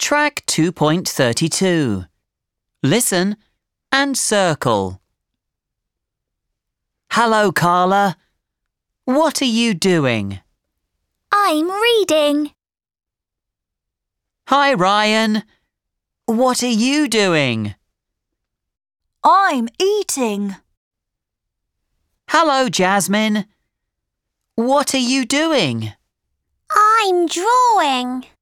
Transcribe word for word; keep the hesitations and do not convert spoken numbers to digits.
Track two point three two. Listen and circle. Hello, Carla. What are you doing? I'm reading. Hi, Ryan. What are you doing? I'm eating. Hello, Jasmine. What are you doing? I'm drawing.